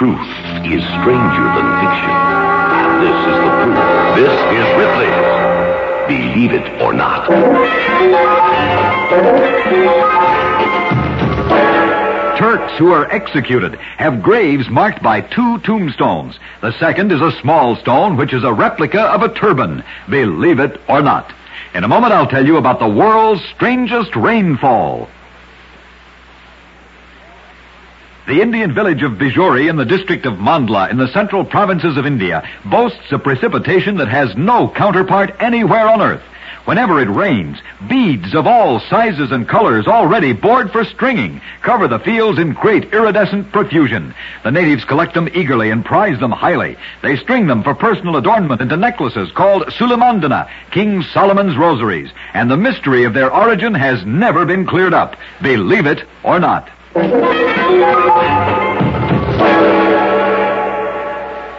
truth is stranger than fiction. And this is the proof. This is Ripley's Believe It or Not. Turks who are executed have graves marked by 2 tombstones. The second is a small stone, which is a replica of a turban. Believe it or not. In a moment, I'll tell you about the world's strangest rainfall. The Indian village of Bijori in the district of Mandla in the central provinces of India boasts a precipitation that has no counterpart anywhere on earth. Whenever it rains, beads of all sizes and colors already bored for stringing cover the fields in great iridescent profusion. The natives collect them eagerly and prize them highly. They string them for personal adornment into necklaces called Sulamandana, King Solomon's rosaries. And the mystery of their origin has never been cleared up. Believe it or not.